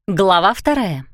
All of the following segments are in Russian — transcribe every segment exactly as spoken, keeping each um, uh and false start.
Глава вторая.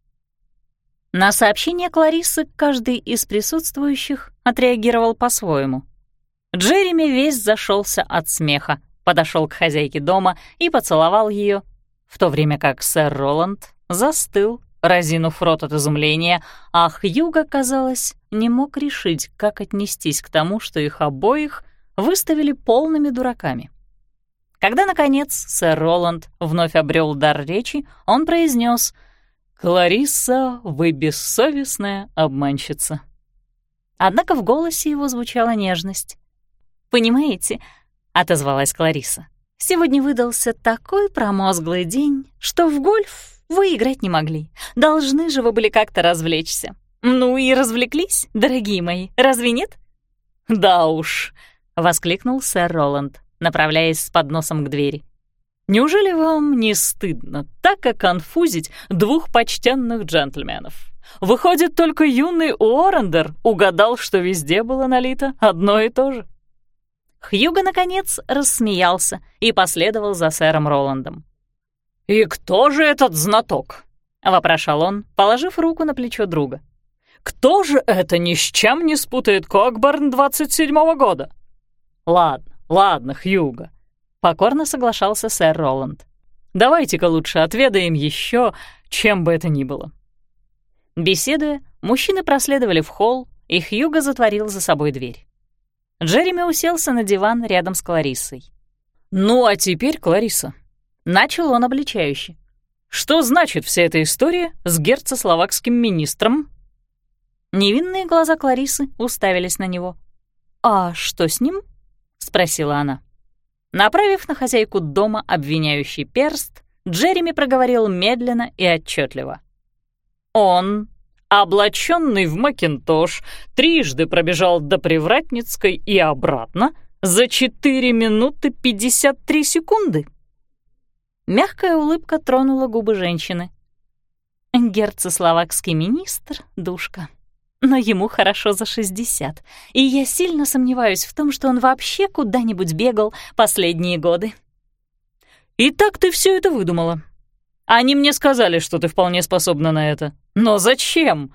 На сообщение Клариссы каждый из присутствующих отреагировал по-своему. Джереми весь зашелся от смеха, подошел к хозяйке дома и поцеловал ее, в то время как сэр Роланд застыл, разинув рот от изумления, а Хьюго, казалось, не мог решить, как отнестись к тому, что их обоих выставили полными дураками. Когда, наконец, сэр Роланд вновь обрел дар речи, он произнес: «Кларисса, вы бессовестная обманщица». Однако в голосе его звучала нежность. «Понимаете», — отозвалась Кларисса, «сегодня выдался такой промозглый день, что в гольф вы играть не могли. Должны же вы были как-то развлечься. Ну и развлеклись, дорогие мои, разве нет?» «Да уж», — воскликнул сэр Роланд, направляясь с подносом к двери. «Неужели вам не стыдно так оконфузить двух почтенных джентльменов? Выходит, только юный Уоррендер угадал, что везде было налито одно и то же». Хьюго, наконец, рассмеялся и последовал за сэром Роландом. «И кто же этот знаток?» — вопрошал он, положив руку на плечо друга. «Кто же это ни с чем не спутает Кокборн двадцать седьмого года?» «Ладно, ладно, Хьюго», — покорно соглашался сэр Роланд. «Давайте-ка лучше отведаем еще, чем бы это ни было». Беседуя, мужчины проследовали в холл, и Хьюго затворил за собой дверь. Джереми уселся на диван рядом с Клариссой. «Ну а теперь, Кларисса», — начал он обличающе, «что значит вся эта история с герцословакским министром?» Невинные глаза Клариссы уставились на него. «А что с ним?» — спросила она. Направив на хозяйку дома обвиняющий перст, Джереми проговорил медленно и отчетливо. «Он, облаченный в макинтош, трижды пробежал до Привратницкой и обратно за четыре минуты пятьдесят три секунды». Мягкая улыбка тронула губы женщины. «Герцословакский министр, душка. Но ему хорошо за шестьдесят, и я сильно сомневаюсь в том, что он вообще куда-нибудь бегал последние годы». «И так ты все это выдумала. Они мне сказали, что ты вполне способна на это. Но зачем?»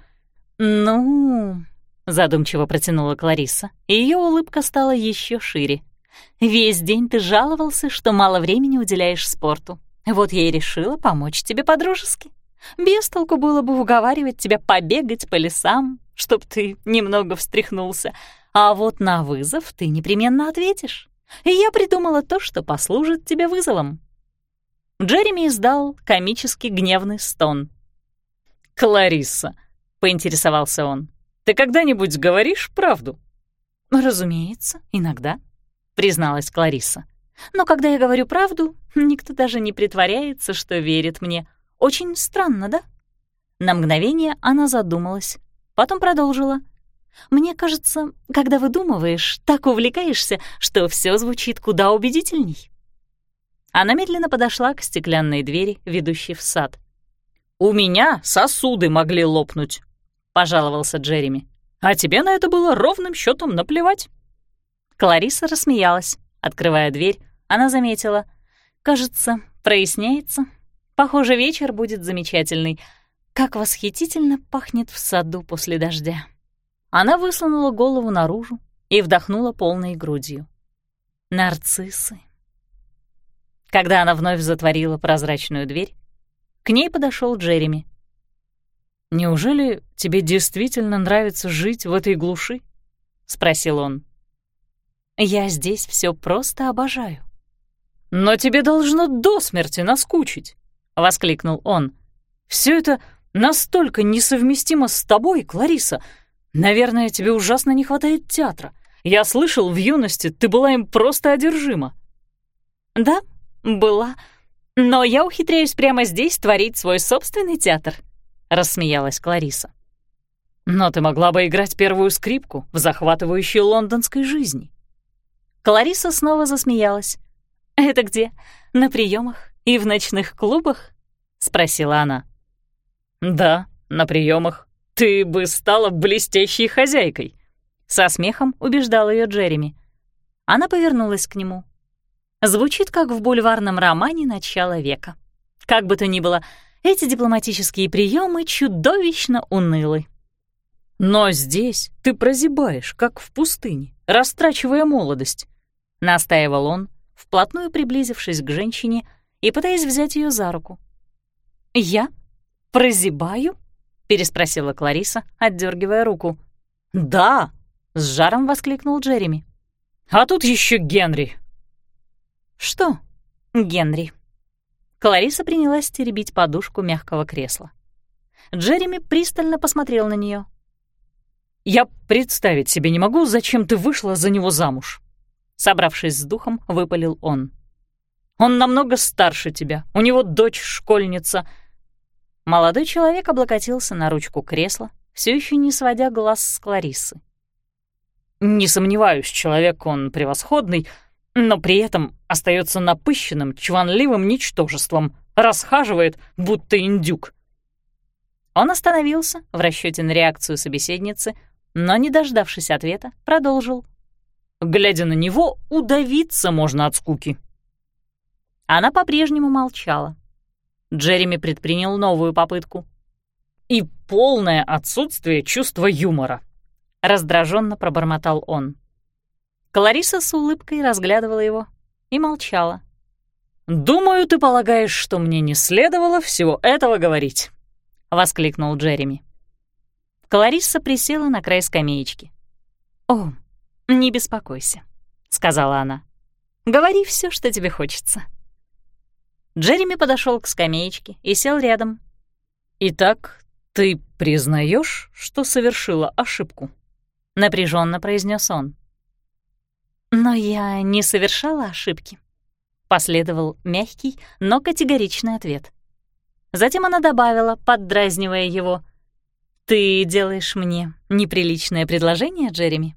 «Ну...» — задумчиво протянула Кларисса, и ее улыбка стала еще шире. «Весь день ты жаловался, что мало времени уделяешь спорту. Вот я и решила помочь тебе по-дружески. Без толку было бы уговаривать тебя побегать по лесам, чтоб ты немного встряхнулся, а вот на вызов ты непременно ответишь. И я придумала то, что послужит тебе вызовом». Джереми издал комически гневный стон. «Кларисса», — поинтересовался он, — «ты когда-нибудь говоришь правду?» «Разумеется, иногда», — призналась Кларисса. «Но когда я говорю правду, никто даже не притворяется, что верит мне. Очень странно, да?» На мгновение она задумалась, потом продолжила. «Мне кажется, когда выдумываешь, так увлекаешься, что все звучит куда убедительней». Она медленно подошла к стеклянной двери, ведущей в сад. «У меня сосуды могли лопнуть», — пожаловался Джереми. «А тебе на это было ровным счетом наплевать». Кларисса рассмеялась. Открывая дверь, она заметила. «Кажется, проясняется. Похоже, вечер будет замечательный. Как восхитительно пахнет в саду после дождя». Она высунула голову наружу и вдохнула полной грудью. Нарциссы. Когда она вновь затворила прозрачную дверь, к ней подошел Джереми. «Неужели тебе действительно нравится жить в этой глуши?» — спросил он. «Я здесь все просто обожаю». «Но тебе должно до смерти наскучить», — воскликнул он. «Все это настолько несовместимо с тобой, Кларисса. Наверное, тебе ужасно не хватает театра. Я слышал, в юности ты была им просто одержима». «Да, была. Но я ухитряюсь прямо здесь творить свой собственный театр», — рассмеялась Кларисса. «Но ты могла бы играть первую скрипку в захватывающей лондонской жизни». Кларисса снова засмеялась. «Это где? На приемах и в ночных клубах?» — спросила она. «Да, на приемах. Ты бы стала блестящей хозяйкой», — со смехом убеждал ее Джереми. Она повернулась к нему. Звучит, как в бульварном романе начала века. Как бы то ни было, эти дипломатические приемы чудовищно унылы. «Но здесь ты прозябаешь, как в пустыне, растрачивая молодость», — настаивал он, вплотную приблизившись к женщине и пытаясь взять ее за руку. «Я? Прозябаю?» — переспросила Клариса, отдергивая руку. «Да!» — с жаром воскликнул Джереми. «А тут еще Генри!» «Что, Генри?» Клариса принялась теребить подушку мягкого кресла. Джереми пристально посмотрел на нее. «Я представить себе не могу, зачем ты вышла за него замуж», — собравшись с духом, выпалил он. «Он намного старше тебя, у него дочь школьница». Молодой человек облокотился на ручку кресла, все еще не сводя глаз с Клариссы. «Не сомневаюсь, человек он превосходный, но при этом остается напыщенным, чванливым ничтожеством, расхаживает, будто индюк». Он остановился в расчете на реакцию собеседницы, но, не дождавшись ответа, продолжил. «Глядя на него, удавиться можно от скуки». Она по-прежнему молчала. Джереми предпринял новую попытку. «И полное отсутствие чувства юмора», — раздраженно пробормотал он. Клариса с улыбкой разглядывала его и молчала. «Думаю, ты полагаешь, что мне не следовало всего этого говорить», — воскликнул Джереми. Кларисса присела на край скамеечки. «О, не беспокойся», — сказала она. «Говори все, что тебе хочется». Джереми подошел к скамеечке и сел рядом. «Итак, ты признаешь, что совершила ошибку?» — напряженно произнес он. «Но я не совершала ошибки», — последовал мягкий, но категоричный ответ. Затем она добавила, поддразнивая его, «Ты делаешь мне неприличное предложение, Джереми?»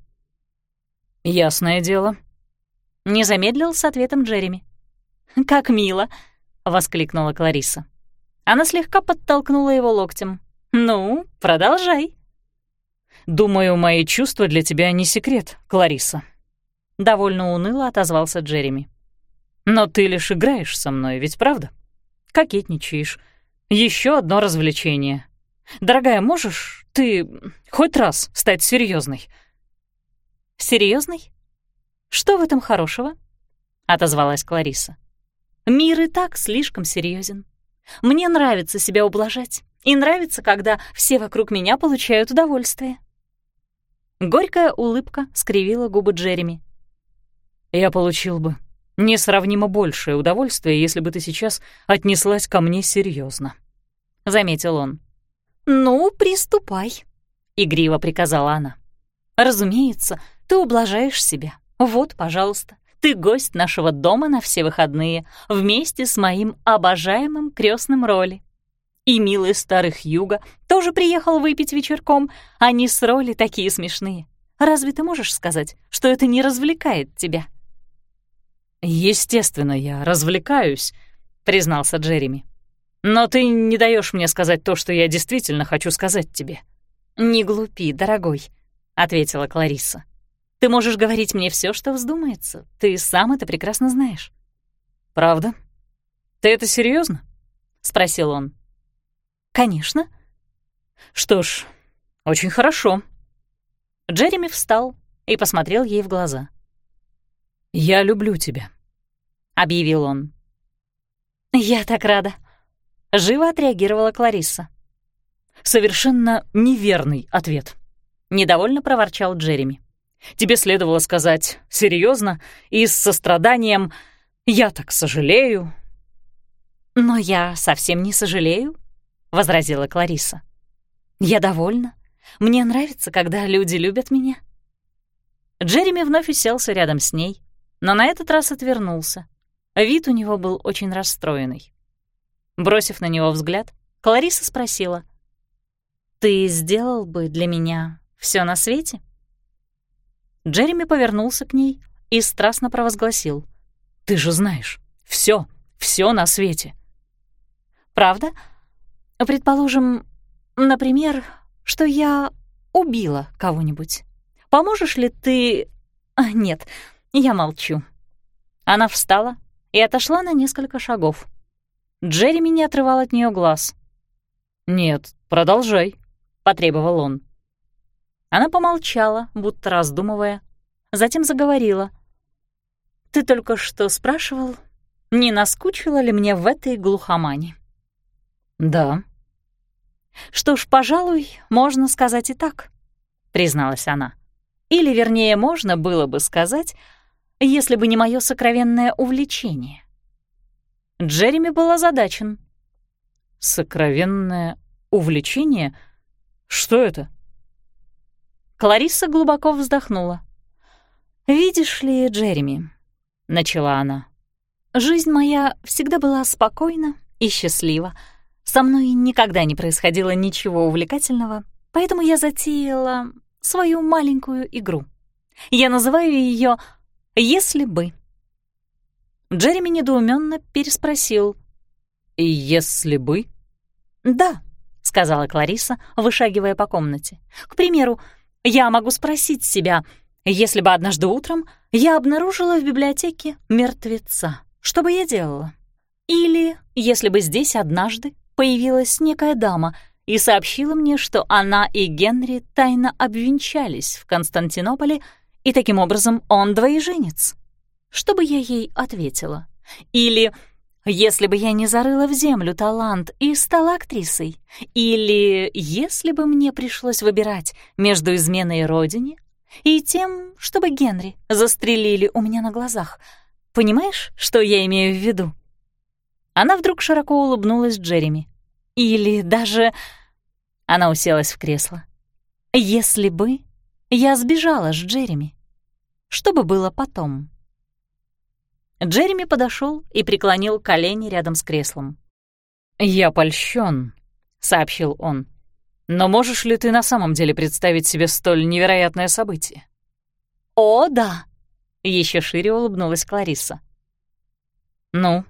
«Ясное дело». Не замедлил с ответом Джереми. «Как мило!» — воскликнула Клариса. Она слегка подтолкнула его локтем. «Ну, продолжай». «Думаю, мои чувства для тебя не секрет, Клариса», — довольно уныло отозвался Джереми. «Но ты лишь играешь со мной, ведь правда? Кокетничаешь. Еще одно развлечение. Дорогая, можешь ты хоть раз стать серьезной? «Серьезной? Что в этом хорошего?» — отозвалась Клариса. «Мир и так слишком серьезен. Мне нравится себя ублажать, и нравится, когда все вокруг меня получают удовольствие». Горькая улыбка скривила губы Джереми. «Я получил бы несравнимо большее удовольствие, если бы ты сейчас отнеслась ко мне серьезно, заметил он. «Ну, приступай», — игриво приказала она. «Разумеется, ты ублажаешь себя. Вот, пожалуйста, ты гость нашего дома на все выходные вместе с моим обожаемым крестным Роли. И милый старый Хьюго тоже приехал выпить вечерком. Они с Роли такие смешные. Разве ты можешь сказать, что это не развлекает тебя?» «Естественно, я развлекаюсь», — признался Джереми. «Но ты не даешь мне сказать то, что я действительно хочу сказать тебе». «Не глупи, дорогой», — ответила Кларисса. «Ты можешь говорить мне все, что вздумается. Ты сам это прекрасно знаешь». «Правда? Ты это серьезно? Спросил он. «Конечно». «Что ж, очень хорошо». Джереми встал и посмотрел ей в глаза. «Я люблю тебя», — объявил он. «Я так рада», — живо отреагировала Кларисса. «Совершенно неверный ответ», — недовольно проворчал Джереми. «Тебе следовало сказать серьезно и с состраданием «я так сожалею». «Но я совсем не сожалею», — возразила Кларисса. «Я довольна. Мне нравится, когда люди любят меня». Джереми вновь уселся рядом с ней, но на этот раз отвернулся. Вид у него был очень расстроенный. Бросив на него взгляд, Кларисса спросила, «Ты сделал бы для меня все на свете?» Джереми повернулся к ней и страстно провозгласил, «Ты же знаешь, все, все на свете». «Правда? Предположим, например, что я убила кого-нибудь. Поможешь ли ты...» а, «Нет, я молчу». Она встала и отошла на несколько шагов. Джереми не отрывал от нее глаз. «Нет, продолжай», — потребовал он. Она помолчала, будто раздумывая, затем заговорила. «Ты только что спрашивал, не наскучило ли мне в этой глухомане?» «Да». «Что ж, пожалуй, можно сказать и так», — призналась она. «Или, вернее, можно было бы сказать, если бы не мое сокровенное увлечение». Джереми был озадачен. «Сокровенное увлечение? Что это?» Кларисса глубоко вздохнула. «Видишь ли, Джереми», — начала она, — «жизнь моя всегда была спокойна и счастлива. Со мной никогда не происходило ничего увлекательного, поэтому я затеяла свою маленькую игру. Я называю ее «Если бы». Джереми недоуменно переспросил. «Если бы?» «Да», — сказала Кларисса, вышагивая по комнате. «К примеру, я могу спросить себя, если бы однажды утром я обнаружила в библиотеке мертвеца, что бы я делала? Или если бы здесь однажды появилась некая дама и сообщила мне, что она и Генри тайно обвенчались в Константинополе, и таким образом он двоеженец. Что бы я ей ответила? Или если бы я не зарыла в землю талант и стала актрисой? Или если бы мне пришлось выбирать между изменой родине и тем, чтобы Генри застрелили у меня на глазах? Понимаешь, что я имею в виду?» Она вдруг широко улыбнулась Джереми. «Или даже...» Она уселась в кресло. «Если бы я сбежала с Джереми, что бы было потом?» Джереми подошел и преклонил колени рядом с креслом. «Я польщен», — сообщил он. «Но можешь ли ты на самом деле представить себе столь невероятное событие?» «О, да!» — еще шире улыбнулась Кларисса. «Ну,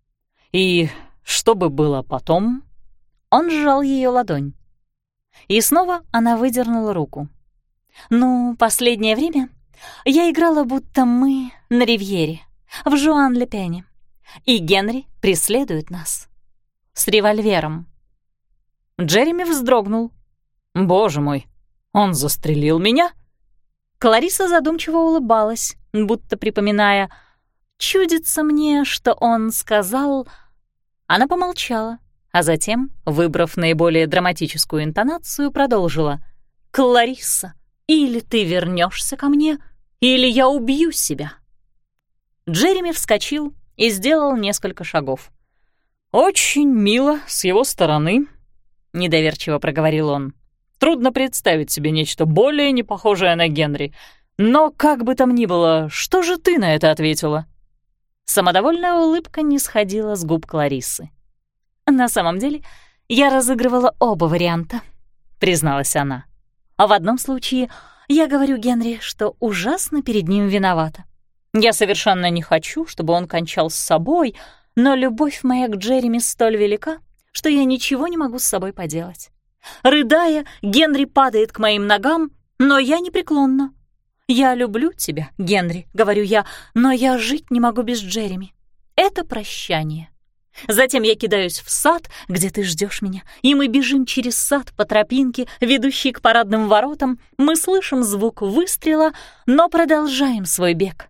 и что бы было потом?» Он сжал ее ладонь. И снова она выдернула руку. «Ну, последнее время я играла, будто мы на ривьере, в Жуан-ле-Пене, и Генри преследует нас. С револьвером». Джереми вздрогнул. «Боже мой, он застрелил меня?» Кларисса задумчиво улыбалась, будто припоминая. «Чудится мне, что он сказал...» Она помолчала, а затем, выбрав наиболее драматическую интонацию, продолжила. «Кларисса, или ты вернешься ко мне, или я убью себя». Джереми вскочил и сделал несколько шагов. «Очень мило с его стороны», — недоверчиво проговорил он. «Трудно представить себе нечто более непохожее на Генри. Но как бы там ни было, что же ты на это ответила?» Самодовольная улыбка не сходила с губ Клариссы. «На самом деле, я разыгрывала оба варианта», — призналась она. «А в одном случае я говорю Генри, что ужасно перед ним виновата. Я совершенно не хочу, чтобы он кончал с собой, но любовь моя к Джереми столь велика, что я ничего не могу с собой поделать. Рыдая, Генри падает к моим ногам, но я непреклонна. «Я люблю тебя, Генри», — говорю я, «но я жить не могу без Джереми. Это прощание». Затем я кидаюсь в сад, где ты ждешь меня, и мы бежим через сад по тропинке, ведущей к парадным воротам. Мы слышим звук выстрела, но продолжаем свой бег.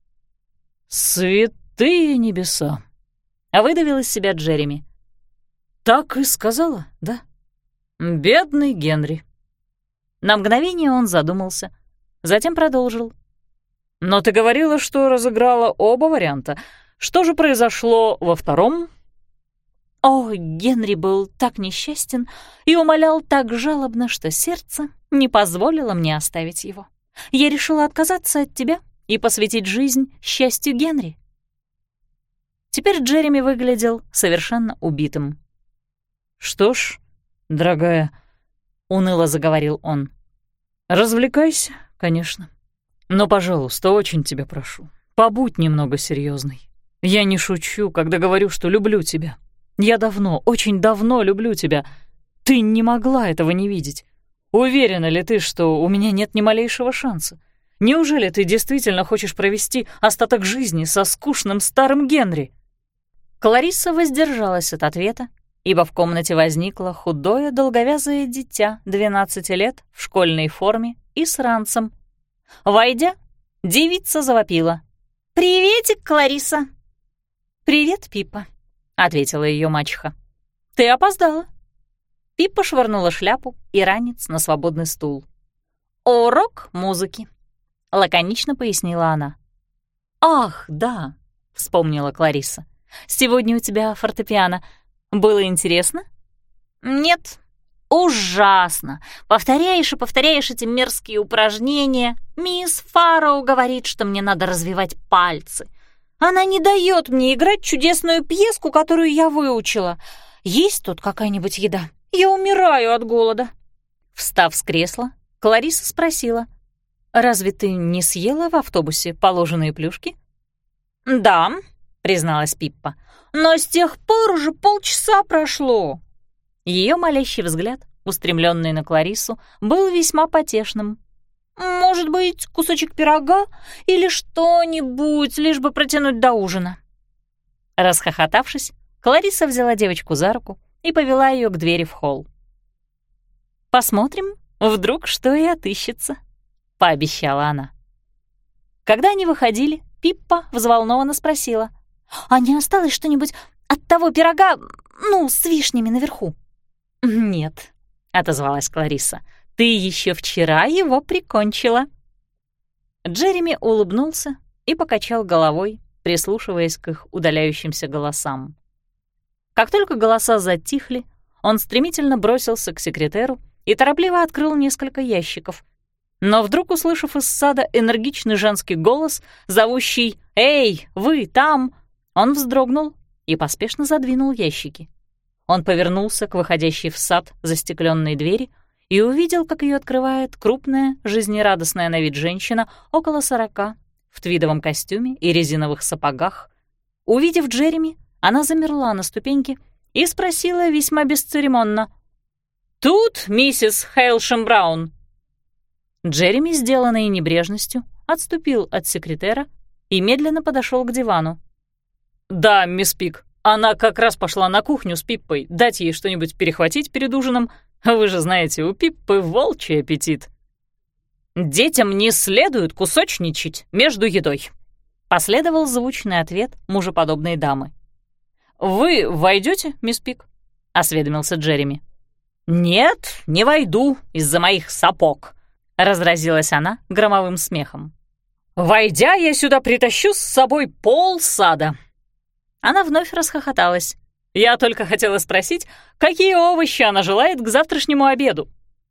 «Святые небеса!» — выдавил из себя Джереми. «Так и сказала, да? Бедный Генри». На мгновение он задумался, затем продолжил. «Но ты говорила, что разыграла оба варианта. Что же произошло во втором?» «О, Генри был так несчастен и умолял так жалобно, что сердце не позволило мне оставить его. Я решила отказаться от тебя и посвятить жизнь счастью Генри». Теперь Джереми выглядел совершенно убитым. «Что ж, дорогая», — уныло заговорил он, — «развлекайся, конечно. Но, пожалуйста, очень тебя прошу, побудь немного серьезной. Я не шучу, когда говорю, что люблю тебя. Я давно, очень давно люблю тебя. Ты не могла этого не видеть. Уверена ли ты, что у меня нет ни малейшего шанса? Неужели ты действительно хочешь провести остаток жизни со скучным старым Генри?» Кларисса воздержалась от ответа, ибо в комнате возникло худое долговязое дитя двенадцати лет в школьной форме и с ранцем. Войдя, девица завопила: «Приветик, Кларисса!» «Привет, Пиппа», — ответила ее мачеха. «Ты опоздала». Пиппа швырнула шляпу и ранец на свободный стул. «Урок музыки», — лаконично пояснила она. «Ах, да», — вспомнила Кларисса. «Сегодня у тебя фортепиано. Было интересно?» «Нет, ужасно. Повторяешь и повторяешь эти мерзкие упражнения. Мисс Фарроу говорит, что мне надо развивать пальцы. Она не дает мне играть чудесную пьеску, которую я выучила. Есть тут какая-нибудь еда? Я умираю от голода». Встав с кресла, Кларисса спросила: «Разве ты не съела в автобусе положенные плюшки?» «Да», — призналась Пиппа, «но с тех пор уже полчаса прошло». Ее молящий взгляд, устремленный на Клариссу, был весьма потешным. «Может быть, кусочек пирога или что-нибудь, лишь бы протянуть до ужина?» Расхохотавшись, Кларисса взяла девочку за руку и повела ее к двери в холл. «Посмотрим, вдруг что и отыщется», — пообещала она. Когда они выходили, Пиппа взволнованно спросила: «А не осталось что-нибудь от того пирога, ну, с вишнями наверху?» «Нет», — отозвалась Кларисса, — «ты еще вчера его прикончила». Джереми улыбнулся и покачал головой, прислушиваясь к их удаляющимся голосам. Как только голоса затихли, он стремительно бросился к секретеру и торопливо открыл несколько ящиков. Но вдруг, услышав из сада энергичный женский голос, зовущий «Эй, вы там!», он вздрогнул и поспешно задвинул ящики. Он повернулся к выходящей в сад застекленной двери и увидел, как ее открывает крупная, жизнерадостная на вид женщина около сорока, в твидовом костюме и резиновых сапогах. Увидев Джереми, она замерла на ступеньке и спросила весьма бесцеремонно: «Тут миссис Хейлшем Браун?» Джереми, сделанный небрежностью, отступил от секретера и медленно подошел к дивану. «Да, мисс Пик, она как раз пошла на кухню с Пиппой, дать ей что-нибудь перехватить перед ужином. Вы же знаете, у Пиппы волчий аппетит». «Детям не следует кусочничать между едой», — последовал звучный ответ мужеподобной дамы. «Вы войдете, мисс Пик?» — осведомился Джереми. «Нет, не войду из-за моих сапог», — разразилась она громовым смехом. «Войдя, я сюда притащу с собой полсада». Она вновь расхохоталась. «Я только хотела спросить, какие овощи она желает к завтрашнему обеду».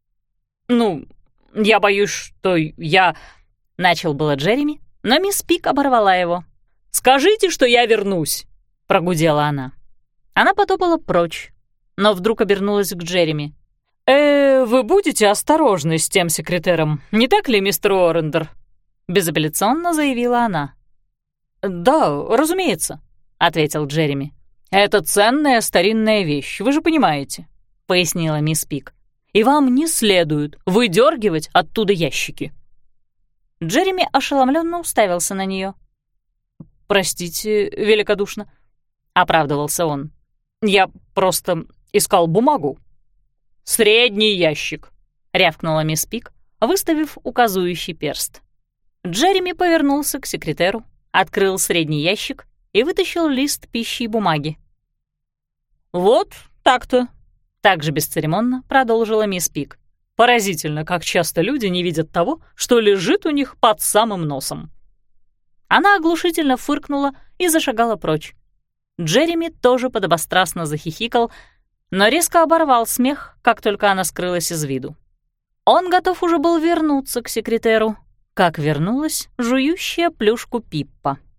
«Ну, я боюсь, что я...» — начал было Джереми, но мисс Пик оборвала его. «Скажите, что я вернусь», — прогудела она. Она потопала прочь, но вдруг обернулась к Джереми. «Э, вы будете осторожны с тем секретером, не так ли, мистер Уоррендер?» — безапелляционно заявила она. «Да, разумеется», — ответил Джереми. «Это ценная старинная вещь, вы же понимаете», — пояснила мисс Пик. «И вам не следует выдергивать оттуда ящики». Джереми ошеломленно уставился на нее. «Простите великодушно», — оправдывался он. «Я просто искал бумагу». «Средний ящик», — рявкнула мисс Пик, выставив указующий перст. Джереми повернулся к секретеру, открыл средний ящик и вытащил лист пищи и бумаги. «Вот так-то», — также бесцеремонно продолжила мисс Пик. «Поразительно, как часто люди не видят того, что лежит у них под самым носом». Она оглушительно фыркнула и зашагала прочь. Джереми тоже подобострастно захихикал, но резко оборвал смех, как только она скрылась из виду. Он готов уже был вернуться к секретеру, как вернулась жующая плюшку Пиппа.